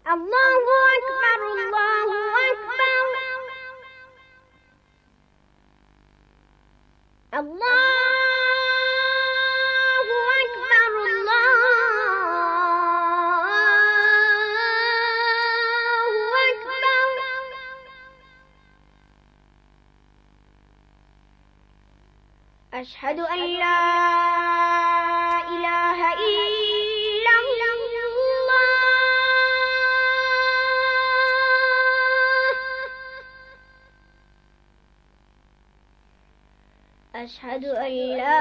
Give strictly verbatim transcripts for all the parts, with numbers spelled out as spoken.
الله أكبر الله أكبر الله أكبر الله أكبر. أشهد أن لا إله إلا الله. أشهد أن لا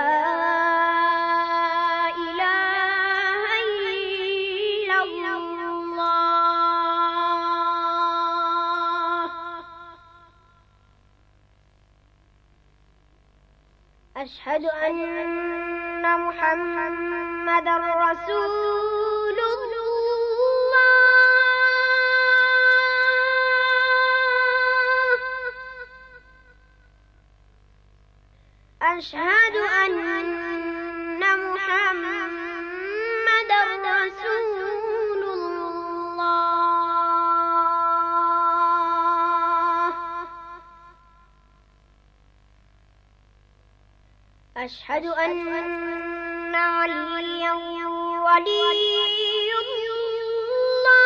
إله إلا الله. أشهد أن محمدا رسول الله. أشهد أن محمدا رسول الله. أشهد أن عليا ولي الله.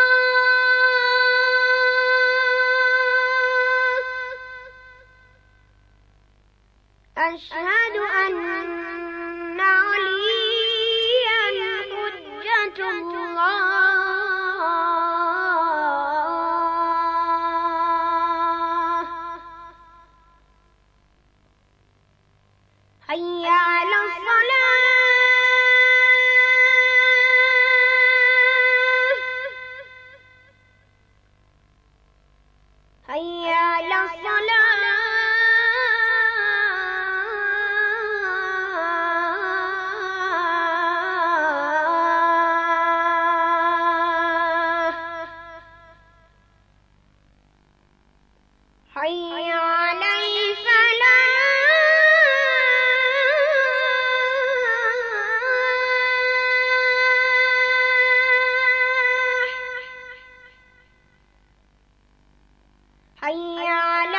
أشهد أن عليا حجة الله. حي على الصلاة. حي على الصلاة. حي على الفلاح. حي على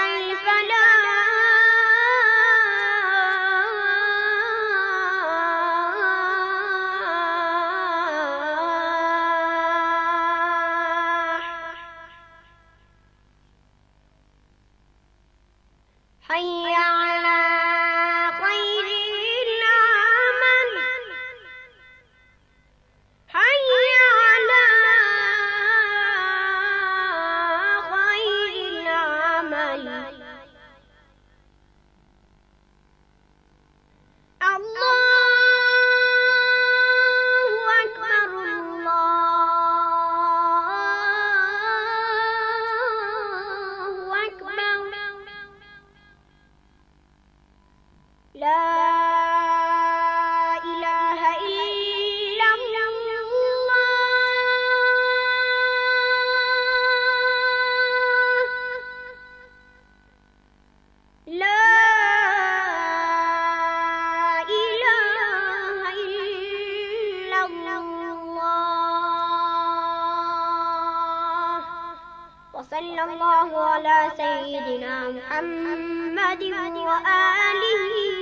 الفلاح. حي على خير العمل. حي على خير العمل. الله أكبر الله أكبر. لا إله إلا الله. لا إله إلا الله. وصلى الله على سيدنا محمد وآله